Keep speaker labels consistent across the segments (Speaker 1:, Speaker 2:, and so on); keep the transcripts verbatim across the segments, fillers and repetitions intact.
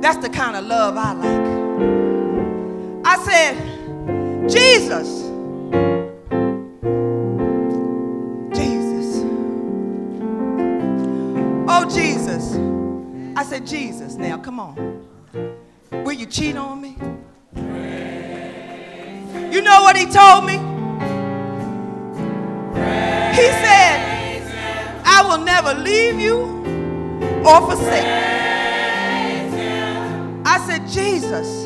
Speaker 1: That's the kind of love I like. I said, Jesus. Jesus. Oh, Jesus. I said, Jesus, now come on. Will you cheat on me? You know what he told me? He said, I will never leave you or forsake you. I said, Jesus,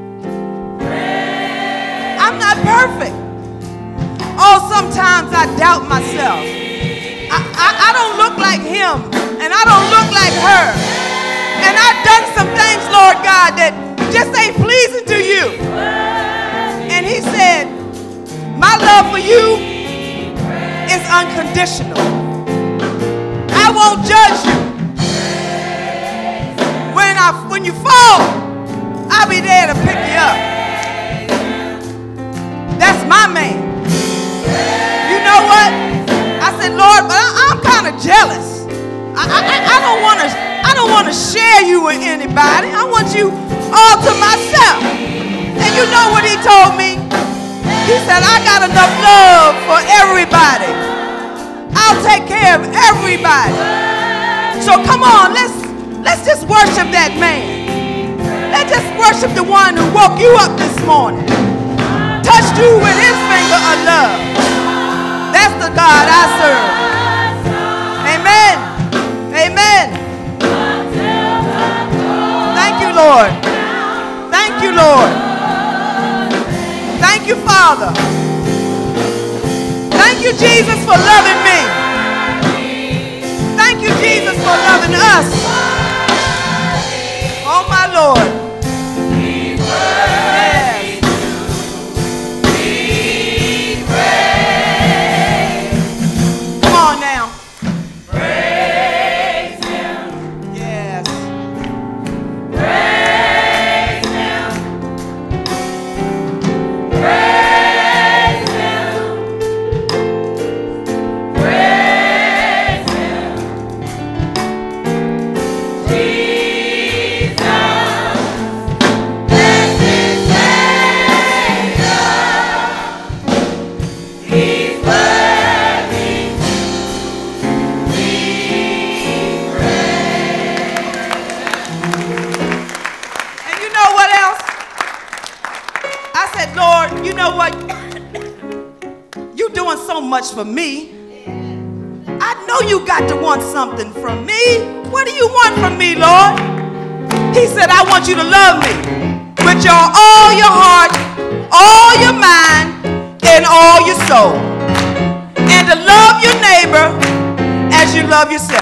Speaker 1: I'm not perfect. Oh, sometimes I doubt myself. I, I, I don't look like him, and I don't look like her. And I've done some things, Lord God, that just ain't pleasing to you. And he said, my love for you is unconditional. I won't judge you. When, I, when you fall, I'll be there to pick you up. That's my man. You know what? I said, Lord, but I, I'm kind of jealous. I, I, I don't want to I don't want to share you with anybody. I want you all to myself. And you know what he told me? He said, I got enough love for everybody. I'll take care of everybody. So come on, let's let's just worship that man. Let's just worship the one who woke you up this morning. Touched you with his finger of love. That's the God I serve. Amen. Amen. Thank you, Lord. Thank you, Lord. Thank you, Father. Thank you, Jesus, for loving me. Thank you, Jesus, for loving us. Oh, my Lord. Yes. Come on now.
Speaker 2: Praise him.
Speaker 1: Yes.
Speaker 2: Praise him. Praise him. Praise him. Jesus, blessed Savior, he's worthy to be praised.
Speaker 1: And you know what else? I said, Lord, you know what? You doing so much for me. I know you got to want something from me. What do you want from me, Lord? He said, I want you to love me with your all your heart, all your mind, and all your soul. And to love your neighbor as you love yourself.